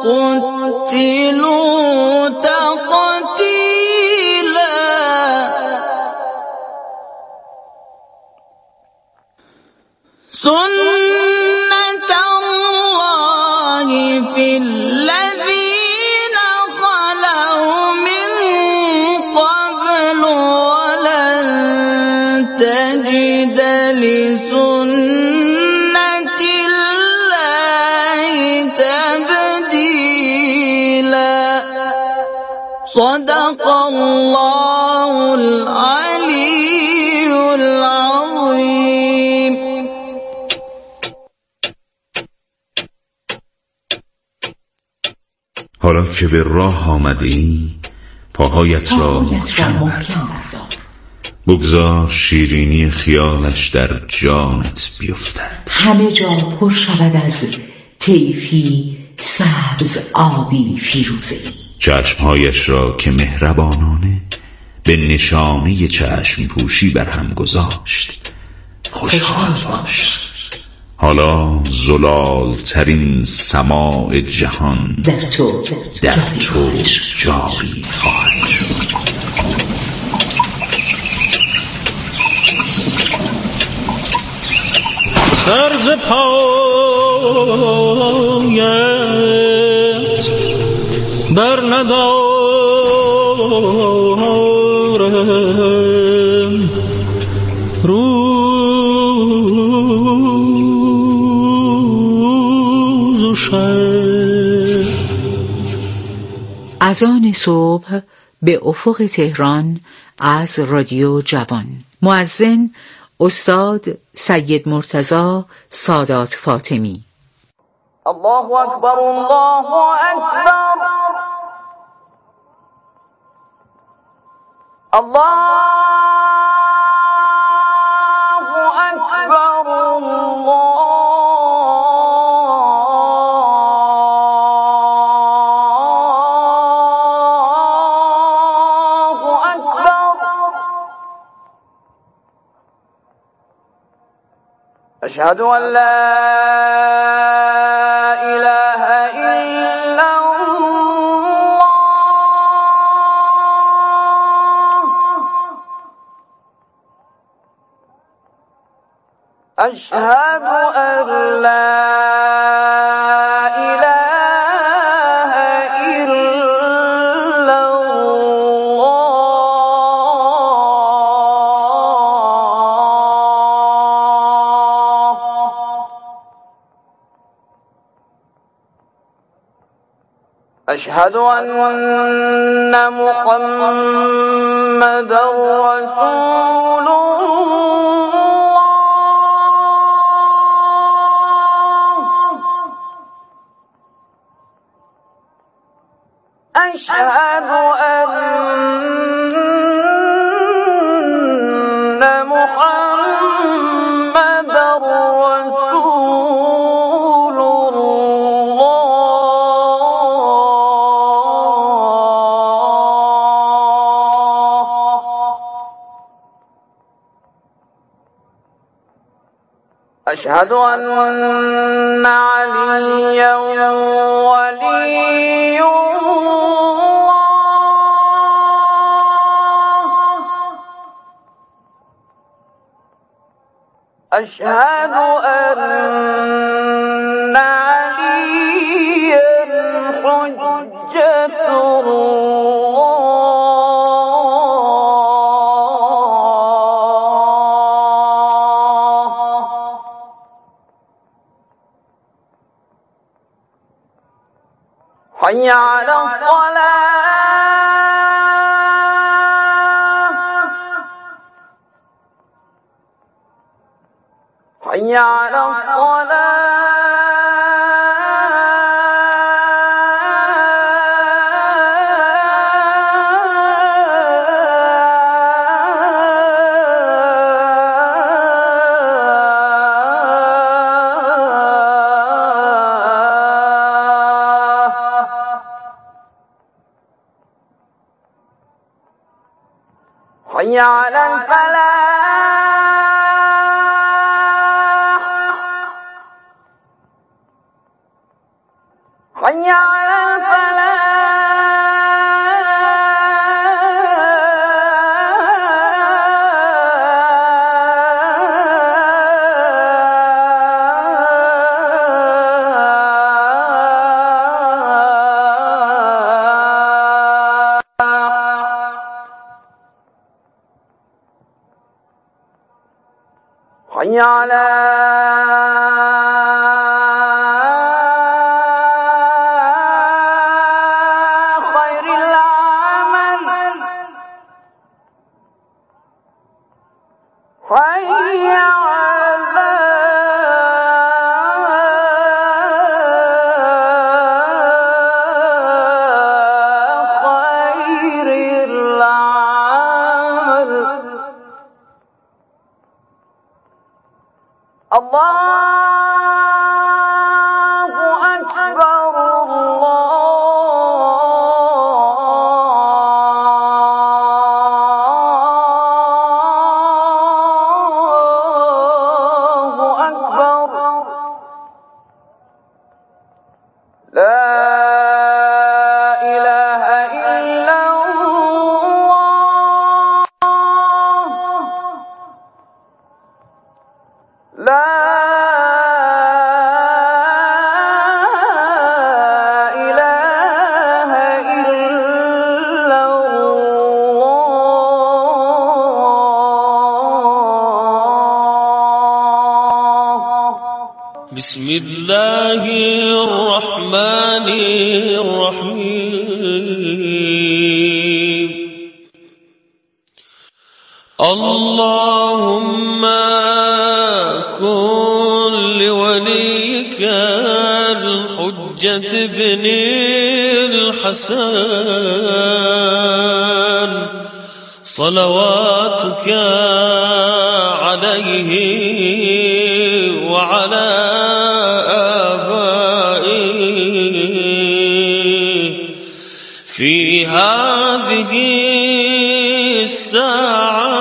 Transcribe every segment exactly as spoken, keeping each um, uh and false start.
قتلوا تقتيلا سنة الله في الذين خلوا من قبل ولن تجد لسنة الله تبديلا صدق الله العلي العظيم. حالا که به راه آمدی پاهایت را محکم بردار، بگذار شیرینی خیالش در جانت بیفتد، همه جا پر شود از طیفی سبز آبی فیروزه‌ای. چشمهایش را که مهربانانه به نشانه چشم پوشی بر هم گذاشت خوشحال باش. حالا زلال ترین سماع جهان در تو در تو جاری خواهد شد. سر ز پایت بر ندارم روز و شب. اذان صبح به افق تهران از رادیو جوان. مؤذن استاد سید مرتضی سادات فاطمی. الله اکبر الله اکبر الله اکبر الله اکبر. اشهد ان لا اله الا الله اشهد ان لا اله الا الله اشهد ان محمدا رسول أشهد أن محمدا رسول الله أشهد أن عليا ولي أشهد أن عليا حجة الله حي على الصلاة حي على حي على الفلاح حي على حي على خير العمل حي على خير العمل الله أكبر الله أكبر لا إله إلا الله لا بسم الله الرحمن الرحيم اللهم كن لوليك الحجة بن الحسن صلواتك عليه وعلى في هذه الساعة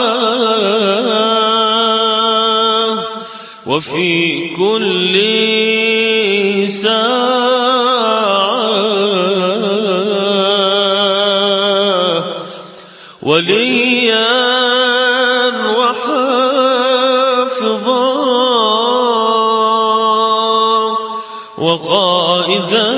وفي كل ساعة وليا وحافظا وقائدا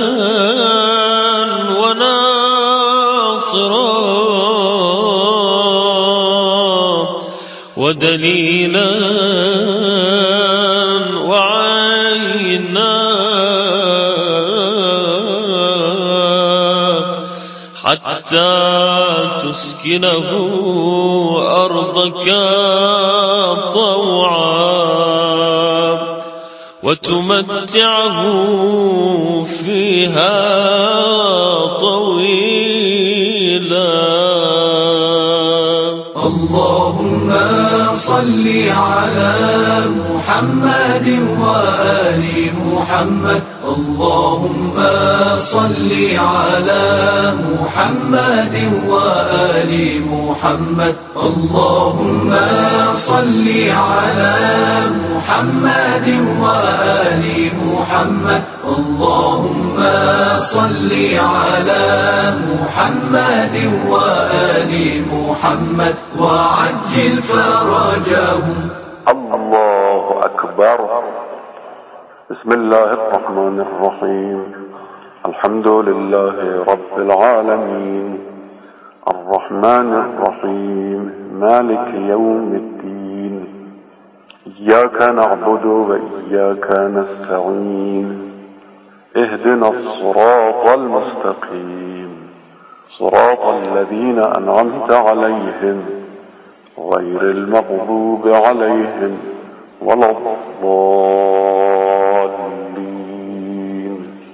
ودليلا وعينا حتى تسكنه أرضك طوعا وتمتعه فيها طويلا. اللهم صل على محمد وآل محمد. اللهم صل على محمد وآل محمد. اللهم صل على محمد وآل محمد. اللهم صل على محمد وآل محمد وعجل فرجهم. الله أكبر. بسم الله الرحمن الرحيم. الحمد لله رب العالمين الرحمن الرحيم مالك يوم الدين. إياك نعبد وإياك نستعين. اهدنا الصراط المستقيم صراط الذين أنعمت عليهم غير المغضوب عليهم ولا الضالين.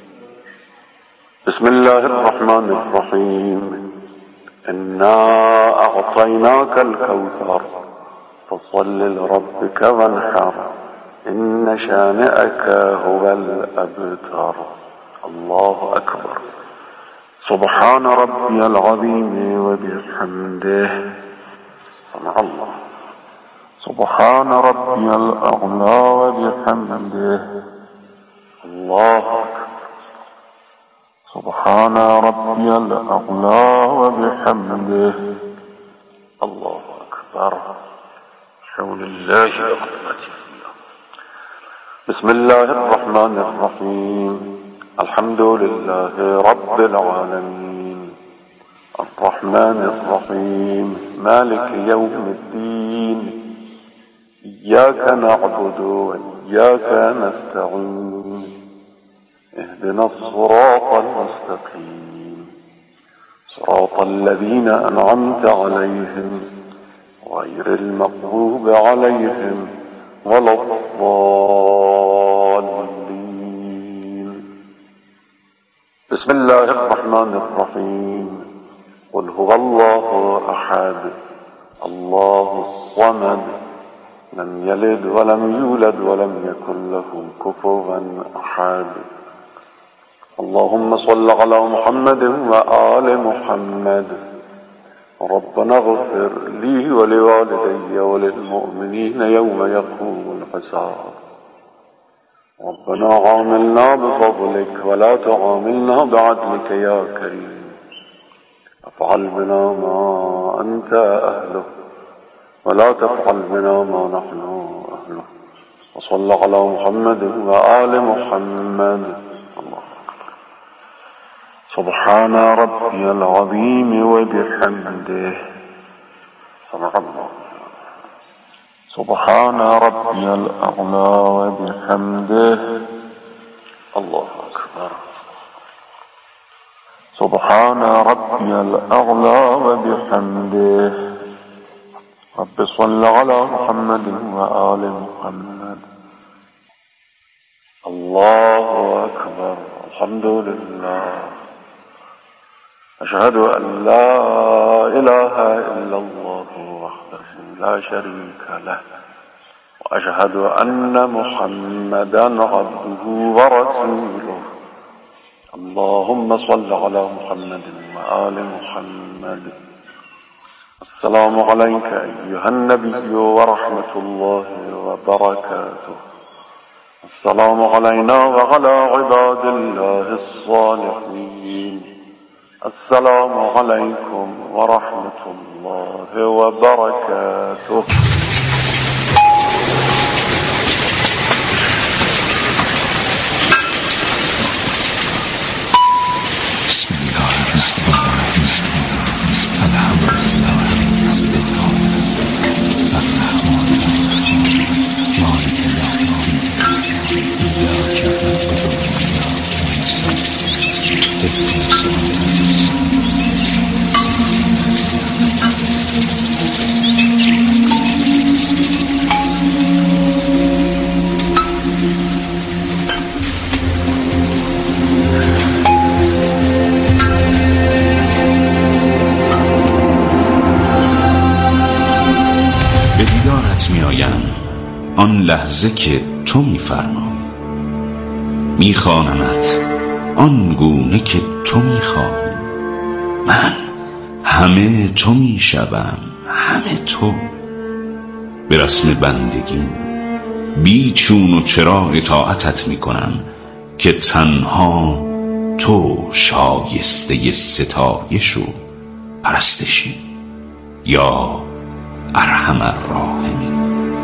بسم الله الرحمن الرحيم. إنا أعطيناك الكوثر فصل لربك وانحر إن شانئك هو الأبتر. الله أكبر. سبحان ربي العظيم وبحمده. سمع الله. سبحان ربي الأعلى وبحمده. الله أكبر. سبحان ربي الأعلى وبحمده. الله أكبر. حول الله وقوته. بسم الله الرحمن الرحيم. الحمد لله رب العالمين الرحمن الرحيم مالك يوم الدين إياك نعبد وإياك نستعين اهدنا الصراط المستقيم صراط الذين أنعمت عليهم غير المغضوب عليهم ولا الضالين. بسم الله الرحمن الرحيم. قل هو الله أحد الله الصمد لم يلد ولم يولد ولم يكن له كفوا أحد. اللهم صل على محمد وآل محمد. ربنا اغفر لي ولوالدي وللمؤمنين يوم يقوم الحساب. ربنا عاملنا بفضلك ولا تعاملنا بعدلك يا كريم. افعل بنا ما أنت أهله ولا تفعل بنا ما نحن أهله. وصل على محمد وآل محمد. الله أكبر. سبحان ربي العظيم وبحمده. صدق الله. سبحان ربي الأعلى وبحمده. الله أكبر. سبحان ربي الأعلى وبحمده. رب صل على محمد وآل محمد. الله أكبر. الحمد لله. أشهد أن لا إله إلا الله وحده لا شريك له وأشهد أن محمدا عبده ورسوله. اللهم صل على محمد وآل محمد. السلام عليك أيها النبي ورحمة الله وبركاته. السلام علينا وعلى عباد الله الصالحين. السلام عليكم ورحمة الله وبركاته. آن لحظه که تو می‌فرمایی، می‌خوانمت آن گونه که تو می‌خواهی. من همه تو می‌شوم، همه تو. به رسم بندگی بی چون و چرا اطاعتت می‌کنم که تنها تو شایسته ستایش و پرستشی یا ارحم الراحمین.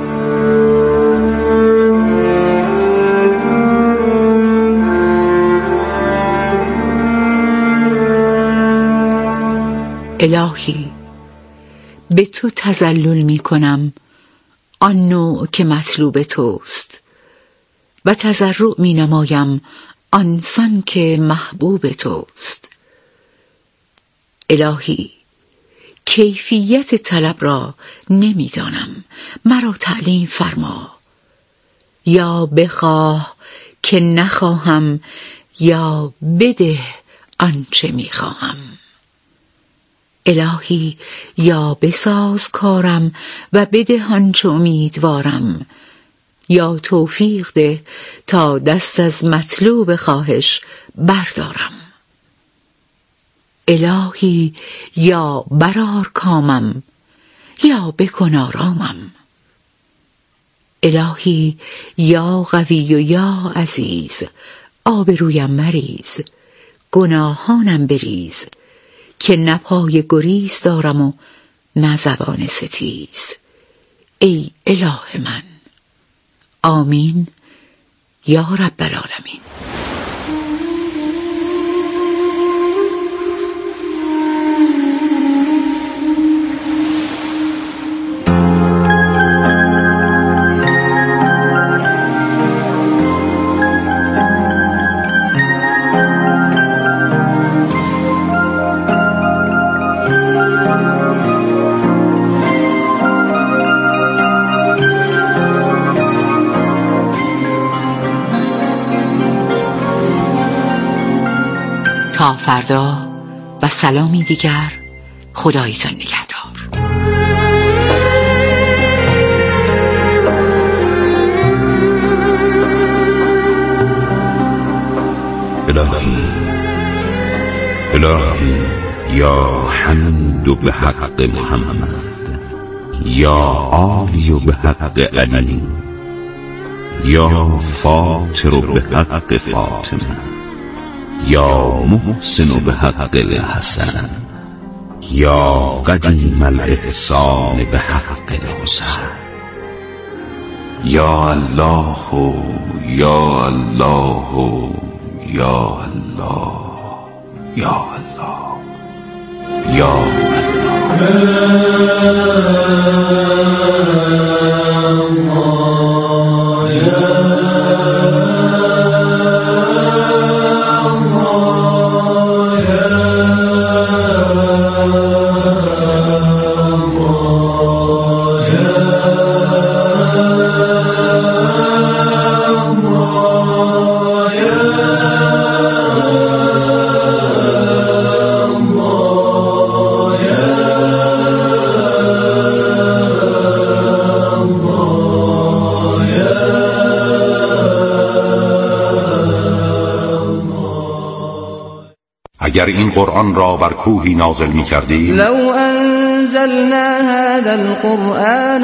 الهی، به تو تذلل می کنم آن نوع که مطلوب توست و تضرع می نمایم آنسان که محبوب توست. الهی، کیفیت طلب را نمی دانم، مرا تعلیم فرما. یا بخواه که نخواهم یا بده آنچه می خواهم. الهی، یا بساز کارم و بده آنچه امیدوارم، یا توفیق ده تا دست از مطلوب خواهش بردارم. الهی، یا برار کامم یا بکن آرامم. الهی، یا قوی و یا عزیز، آبرویم مریز، گناهانم بریز، که نه پای گریز دارم و نه زبان ستیز. ای اله من، آمین یا رب العالمین. تا فردا و سلامی دیگر، خدایتان نگهدار. الهی الهی یا حمد به حق محمد، یا عالی به حق علی، یا فاطر به حق فاطمه، یا محسن به حق الحسن، یا قدیم الاحسان به حق الحسن. یا الله یا الله یا الله یا الله یا اگر این قرآن را بر کوهی نازل می کردیم، لو انزلنا هذا القرآن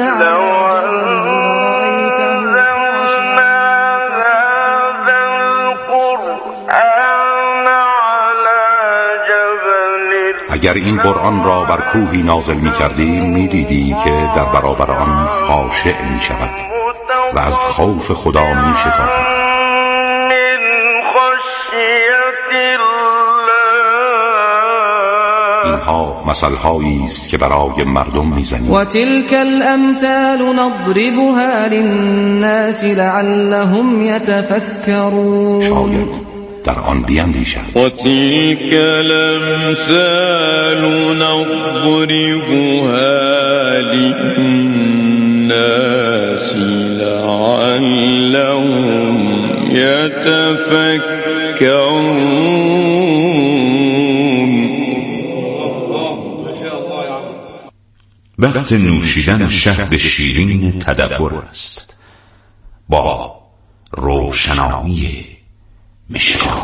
اگر این قرآن را بر کوهی نازل می کردیم، می دیدی که در برابر آن خاشع می شود و از خوف خدا می شتابد. اینها مثل‌هایی است که برای مردم می‌زنیم. و تلك الامثال نضربها للناس لعلهم يتفكرون. شاید در آن بیندیشند. و تلك الامثال نضربها للناس لعلهم يتفكرون. وقت نوشیدن شهد شیرین تدبر است با روشنایی مشکات.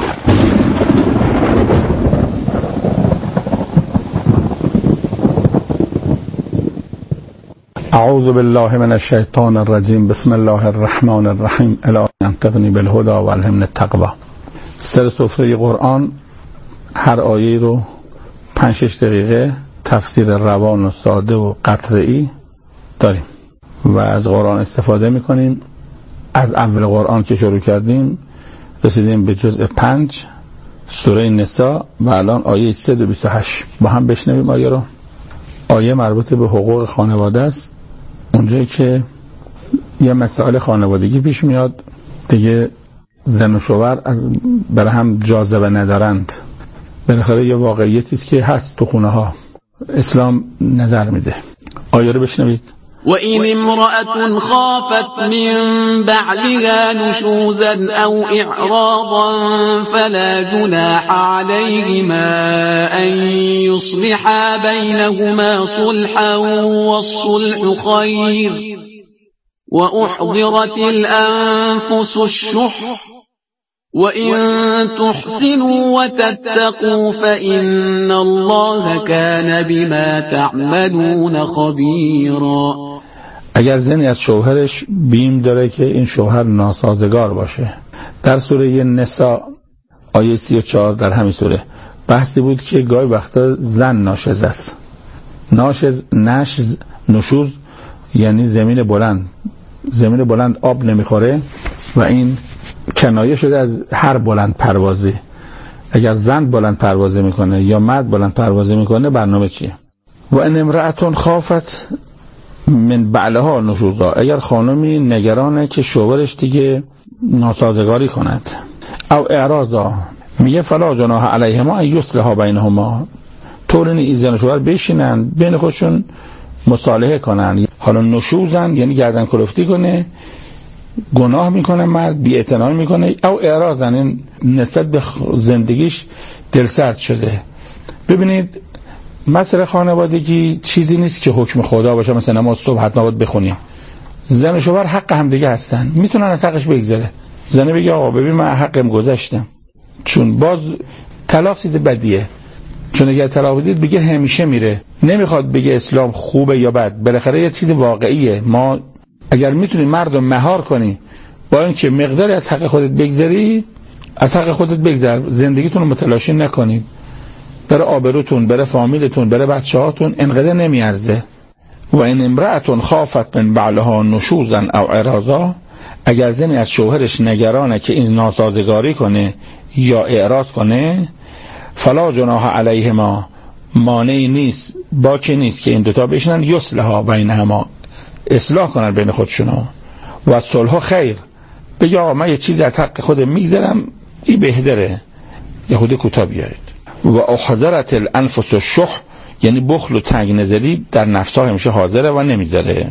اعوذ بالله من الشیطان الرجیم. بسم الله الرحمن الرحیم. الهی انطقنی بالهدى و الهمنی التقوی. سر سفره قرآن هر آیه رو پنج شش دقیقه تفسیر روان و ساده و قطعی داریم و از قرآن استفاده میکنیم. از اول قرآن که شروع کردیم رسیدیم به جزء پنج سوره نساء و الان آیه صد و بیست و هشت. با هم بشنویم آیه رو. آیه مربوط به حقوق خانواده است. اونجایی که یه مسائل خانوادگی پیش میاد دیگه، زن و شوهر از بر هم جاذبه ندارند. بالاخره یه واقعیتی است که هست تو خونه ها، اسلام نظر میده. آیه رو بشنوید. وإن امرأة خافت من بعلها نشوزا أو إعراضا فلا جناح عليهما أن يصلحا بينهما صلحا والصلح خير وأحضرت الأنفس الشح وإن تحسنوا وتتقوا فإن الله كان بما تعملون خبيرا. اگر زنی از شوهرش بیم داره که این شوهر ناسازگار باشه، در سوره نساء آیه سی و چهار در همین سوره بحثی بود که گاهی وقتا زن ناشز است. ناشز، نشز، نشوز یعنی زمین بلند. زمین بلند آب نمیخوره و این کنایه شده از هر بلند پروازی. اگر زن بلند پروازی میکنه یا مرد بلند پروازی میکنه برنامه چیه؟ و ان امرأة خافت من بعلها نشوزا، اگر خانمی نگرانه که شوهرش دیگه ناسازگاری کند، او اعراضا، میگه فلا جناح علیهما ان یصلحا بینهما، طور این زن و شوهر بشینن بین خودشون مصالحه کنن. حالا نشوزن یعنی گردن کلفتی کنه، گناه میکنه مرد، بی اعتنایی میکنه، او اعراضن این نسبت به زندگیش دلسرد شده. ببینید مسئله خانوادگی چیزی نیست که حکم خدا باشه مثلا ما صبح حتما باید بخونیم. زن و شوهر حق هم دیگه هستن، میتونن از حقش بگذره. زنه بگه آقا ببین من حقم گذاشتم، چون باز طلاق چیز بدیه، چون اگر طلاق بدید بگه همیشه میره، نمیخواد بگه اسلام خوبه یا بد، بالاخره یه چیز واقعیه. ما اگر میتونی مردم مهار کنی با اینکه مقداری از حق خودت بگذری، از حق خودت بگذر، زندگیتون رو متلاشی نکنید، برای آبروتون، برای فامیلتون، برای بچه‌هاتون انقدر نمیارزه. و این امرأة خافت من بعلها نشوزا او اعراضا، اگر زنی از شوهرش نگرانه که این ناسازگاری کنه یا اعراض کنه، فلا جناح علیهما، مانعی نیست، باکی نیست که این دوتا بشنن یصلحا بینهما، اصلاح کنن بین خودشون. و صلح خیر، بگه آقا من یه چیز از حق خودم میگذرم، این بهتره، یهودی کوتاه بیارید. و احضرت الانفس الشح، یعنی بخل و تنگ نظری در نفسها همیشه حاضره و نمیذاره.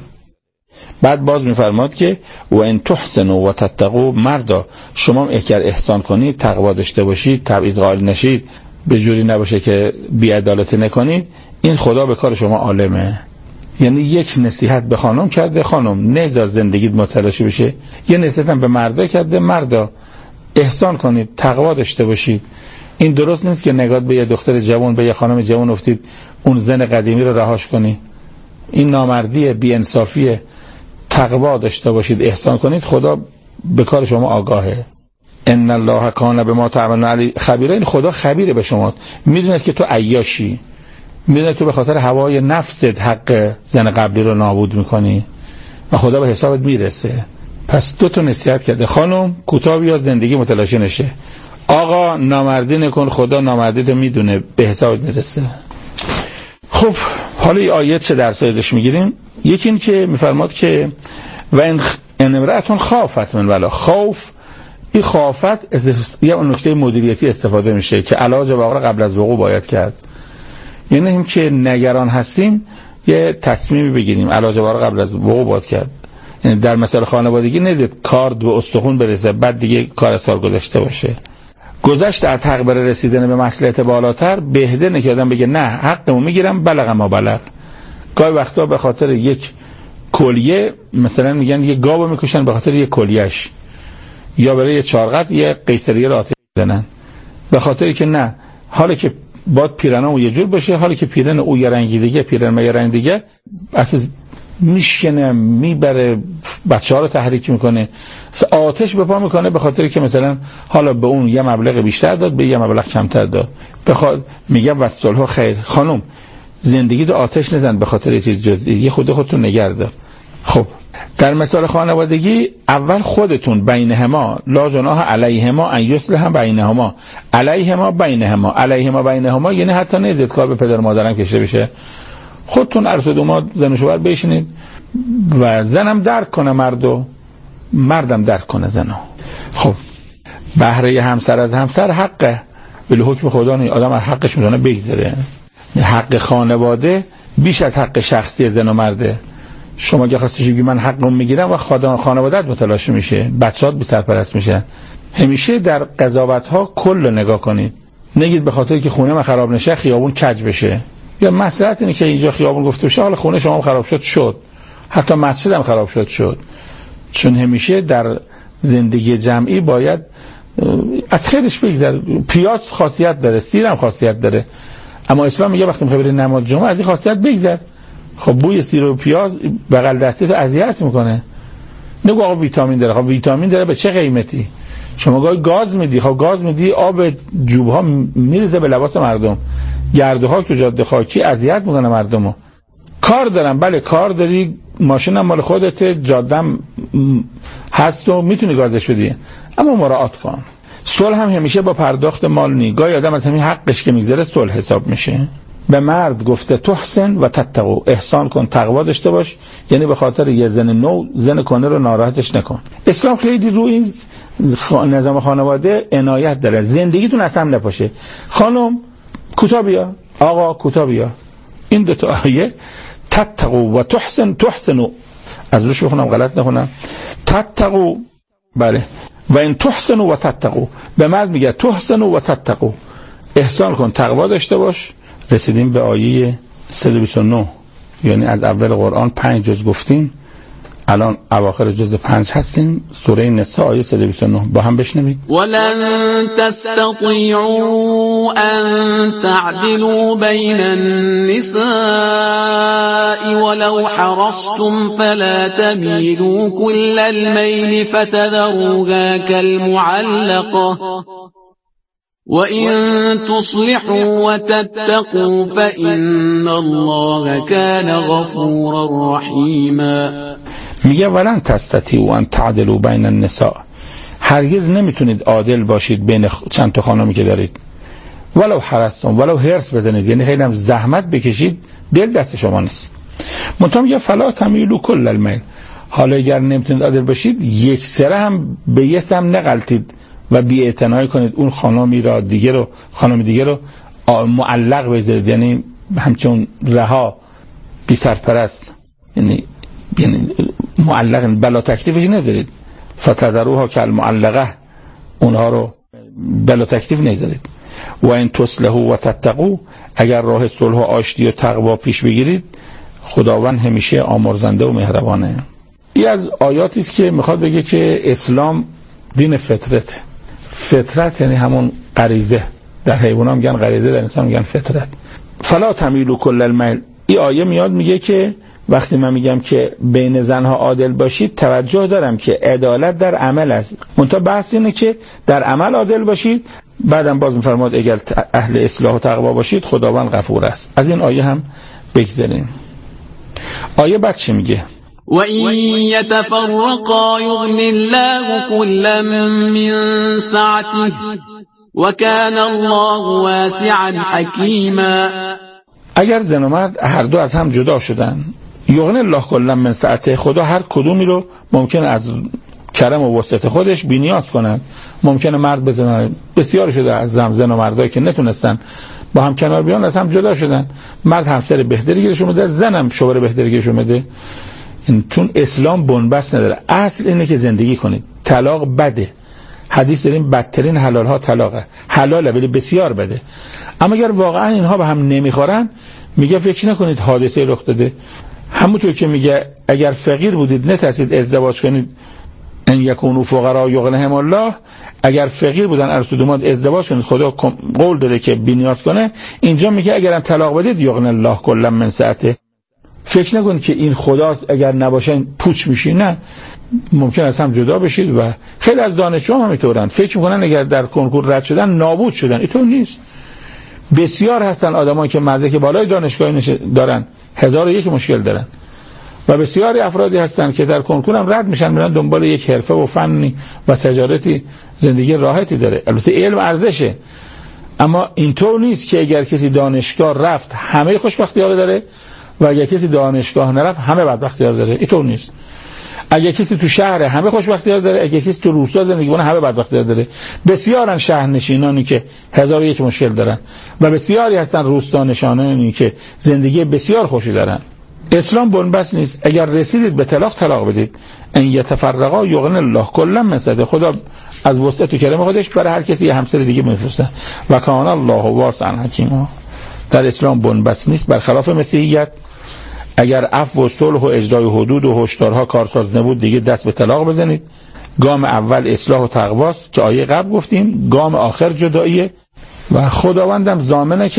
بعد باز میفرماد که و ان تحسنوا و تتقوا، مردا شما اگر احسان کنید، تقوا داشته باشید، تبعیض قائل نشید، به جوری نباشه که بی‌عدالتی نکنید، این خدا به کار شما عالمه. یعنی یک نصیحت به خانم کرده، خانم نذار زندگیت متلاشی بشه. یه نصیحت هم به مردا کرده، مردا احسان کنید، تقوا داشته باشید. این درست نیست که نگاه به یه دختر جوان، به یه خانم جوان افتید اون زن قدیمی رو رهاش کنی. این نامردیه، بی انصافیه. تقوا داشته باشید، احسان کنید، خدا به کار شما آگاهه. ان الله کان بما تعملون خبیر، این خدا خبیره به شما، میدونه که تو عیاشی، میدونه تو به خاطر هوای نفست حق زن قبلی رو نابود میکنی و خدا به حسابت میرسه. پس دو تا نصیحت کرده، خانم کوتاه بیا زندگی متلاشی نشه، آقا نامردی نکن، خدا نامردی تو میدونه به حسابت میرسه. خب حالا این آیه چه درسایی ازش میگیریم؟ یکی این که میفرماد که و ان امرأة خافت من ولا خوف، این خافت یه نکته مدیریتی استفاده میشه که علاج واقعا قبل از وقوع باید کرد. یعنی هم که نگران هستیم یه تصمیمی بگیریم، علاج واقعا قبل از وقوع باید کرد. یعنی در مثال خانوادگی نزد کار به استخون برسه بعد دیگه کار از کار گذشته باشه. گذشته از حق برای رسیدن به مصلحت بالاتر بهتر نه که آدم بگه نه حقمو میگیرم بلغ ما بلغ. گاهی وقتا به خاطر یک کلیه، مثلا میگن یه گاو میکشن به خاطر یک کلیهش، یا برای یه چارقد یه قیصریه رو آتش میزنن به خاطری که نه، حالا که باید پیرنمو یه جور باشه، حالا که پیرن او یه رنگی دیگه، پیرن یه رنگ دیگه، اساس میشکنه، میبره بچه ها رو تحریک میکنه، آتش به پا میکنه به خاطر که مثلا حالا به اون یه مبلغ بیشتر داد، به یه مبلغ کمتر داد. بخواد میگم وصلها خیر، خانم زندگی رو آتش نزن به خاطر چیز جزئی، یه خود خودتون نگه دار. خب در مثال خانوادگی اول خودتون بینهما لا جناح علیهما ان یصلح بینهما، علیهما بینهما، علیهما بینهما یعنی حتی نذید کار به پدر مادرم کشته بشه، خودتون عرض و دوماد زن و شوهر بشینید و زنم درک کنه مردو، مردم درک کنه زنو. خب بهره همسر از همسر حقه، ولی حکم خدا نیست، آدم از حقش میتونه بگذره. حق خانواده بیش از حق شخصی زن و مرده. شما که خواستید بگید من حقم میگیرم و خانواده‌ات متلاشی میشه، بچه‌هات بی سرپرست میشن. همیشه در قضاوت‌ها کل نگاه کنید، نگید به خاطر که خونه من خراب نشه خیابون کج بشه، یا مسئله اینه که اینجا خیابون گفته بشه حالا خونه شما خراب شد شد، حتی مسجد هم خراب شد شد. چون همیشه در زندگی جمعی باید از خیرش بگذر. پیاز خاصیت داره، سیر هم خاصیت داره، اما اسلام میگه وقتی میخوای بری نماز جمعه از این خاصیت بگذر. خب بوی سیر و پیاز بغل دستی تو اذیت میکنه، نگو آقا ویتامین داره. خب ویتامین داره به چه قیمتی؟ شما گاهی گاز میدی، خب گاز میدی آب جوب ها میریزه به لباس مردم، گرد و خاک تو جاده خاکی اذیت میکنه مردمو. کار دارم، بله کار داری، ماشینم مال خودت، جادم هست و میتونی گازش بدی، اما مراعات کن. صلح هم همیشه با پرداخت مال نی، گاهی آدم از همین حقش که میگذره صلح حساب میشه. به مرد گفته تحسن و تتقو، احسان کن تقوا داشته باش، یعنی به خاطر یه زن نو زن کنه رو ناراحتش نکن. اسلام خیلی رو این نظام خانواده عنایت داره، زندگیتون اصلا نپاشه. خانم کوتاه بیا، آقا کوتاه بیا. این دو تا آیه تتقو و تحسن، تحسنو از روش بخونم غلط نخونم، تتقو بله، و این تحسنو و تتقو، به مرد میگه تحسنو و تتقو، احسان کن تقوا داشته باش. رسیدیم به آیه صد و بیست و نه، یعنی از اول قرآن پنج جز گفتیم، الان اواخر جز پنج هستیم. سوره نساء آیه صد و بیست و نه با هم بشنوید. ولن تستطيعوا ان تعدلوا بين النساء ولو حرصتم فلا تميلوا كل الميل فتذروها كالمعلقة وَإِن تُصْلِحُوا وَتَتَّقُوا فَإِنَّ اللَّهَ كَانَ غَفُورًا رَحِيمًا. میگه ولن تستطیعوا ان تعدلوا بین النساء، هرگز نمیتونید عادل باشید بین چند تا خانمی که دارید. ولو حرصتم، ولو حرص بزنید، یعنی خیلی هم زحمت بکشید، دل دست شما نیست. منتها میگه فلا تمیلوا کل المیل، حالا اگر نمیتونید عادل باشید یک سره هم به یه سم نغلطید و بی اعتنایی کنید اون خانمی را دیگه رو خانم دیگه رو معلق بذارید، یعنی همچون رها بی سرپرست، یعنی یعنی معلق بلا تکلیفش نذارید. فتذروها کالمعلقه، اونها رو بلا تکلیف نذارید. و این تصلحوا و تتقوا، اگر راه صلح و آشتی و تقوا پیش بگیرید، خداوند همیشه آمرزنده و مهربانه. این از آیاتی است که میخواد بگه که اسلام دین فطرت. فطرت یعنی همون غریزه، در حیوانات میگن غریزه، در انسان میگن فطرت. فلا تمیلوا کل المیل، این آیه میاد میگه که وقتی من میگم که بین زنها عادل باشید، توجه دارم که عدالت در عمل است، منتها بحث اینه که در عمل عادل باشید. بعدم باز میفرماد اگر اهل اصلاح و تقوا باشید خداوند غفور است. از این آیه هم بگذریم. آیه بعد چی میگه؟ وَإِن يَتَفَرَّقَا يُغْنِ اللَّهُ كُلًّا مِّن سَعَتِهِ وَكَانَ اللَّهُ وَاسِعًا حَكِيمًا. اگر زن و مرد هر دو از هم جدا شدن، یغنی الله کلا من سعته، خدا هر کدومی رو ممکنه از کرم و وسعت خودش بی‌نیاز کنه. ممکنه مرد بتونه، بسیار شده از زن و مردایی که نتونستن با هم کنار بیان از هم جدا شدن، مرد همسر بهتری گیرشون بده، زنم شوهر بهتری گیرشون بده. این چون اسلام بنبست نداره، اصل اینه که زندگی کنید. طلاق بده، حدیث داریم بدترین حلال ها طلاقه، حلاله ولی بسیار بده. اما اگر واقعا اینها به هم نمیخورن، میگه فکر نکنید حادثه رخ داده. همونطور که میگه اگر فقیر بودید نترسید ازدواج کنید، ان یکونوا فقراء یغنیهم الله، اگر فقیر بودن ارسودومات ازدواج کنید، خدا قول داده که بی‌نیاز کنه. اینجا میگه اگرم طلاق بدید یغنی الله کلا من سعته. فکر نکنید که این خداست، اگر نباشن پوچ میشین، نه، ممکن است هم جدا بشید. و خیلی از دانشجو هم همینطورن، فکر میکنن اگر در کنکور رد شدن نابود شدن. اینطور نیست. بسیار هستن آدمایی که مدرک بالای دانشگاهی دارن، هزار و یک مشکل دارن، و بسیاری افرادی هستن که در کنکور هم رد میشن، میرن دنبال یک حرفه و فنی و تجارتی، زندگی راحتی داره. البته علم ارزشه، اما اینطور نیست که اگر کسی دانشگاه رفت همه خوشبختی ها داره و اگر کسی دانشگاه نرفت همه بدبختی ها داره. اینطور نیست. اگر کسی تو شهر همه خوشبختی ها داره، اگر کسی تو روستا زندگی کنه همه بدبختی ها داره. بسیارن شهرنشینانی که هزار و یک مشکل دارن و بسیاری هستن روستا نشینانی که زندگی بسیار خوشی دارن. اسلام بنبست نیست. اگر رسیدید به طلاق، طلاق بدید. ان یتفرقا یغنی الله کلا من سعته، خدا از وسعت و کرم خودش برای هر کسی یه همسر دیگه میفرسته. و کان الله واسعا حکیما. در اسلام بنبست نیست. برخلاف مسیحیت، اگر عفو و صلح و اجرای حدود و هشدارها کارساز نبود، دیگه دست به طلاق بزنید. گام اول اصلاح و تقواست که آیه قبل گفتیم، گام آخر جداییه و خداوندم ضامنه که